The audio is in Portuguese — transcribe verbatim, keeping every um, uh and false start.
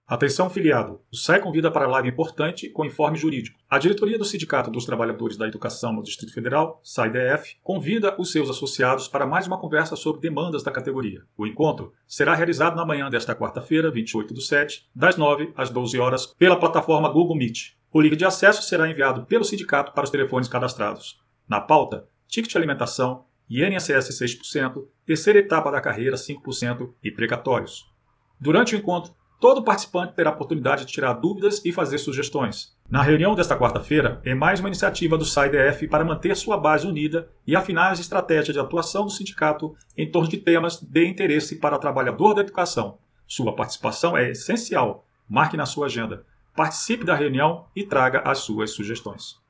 Atenção, filiado. O S A I convida para a live importante com informe jurídico. A diretoria do Sindicato dos Trabalhadores da Educação no Distrito Federal, S A I D F, convida os seus associados para mais uma conversa sobre demandas da categoria. O encontro será realizado na manhã desta quarta-feira, vinte e oito do sete, das nove às doze horas, pela plataforma Google Meet. O link de acesso será enviado pelo sindicato para os telefones cadastrados. Na pauta, ticket de alimentação, I N S S seis por cento, terceira etapa da carreira cinco por cento e precatórios. Durante o encontro, todo participante terá a oportunidade de tirar dúvidas e fazer sugestões. Na reunião desta quarta-feira, é mais uma iniciativa do S A I D F para manter sua base unida e afinar as estratégias de atuação do sindicato em torno de temas de interesse para o trabalhador da educação. Sua participação é essencial. Marque na sua agenda. Participe da reunião e traga as suas sugestões.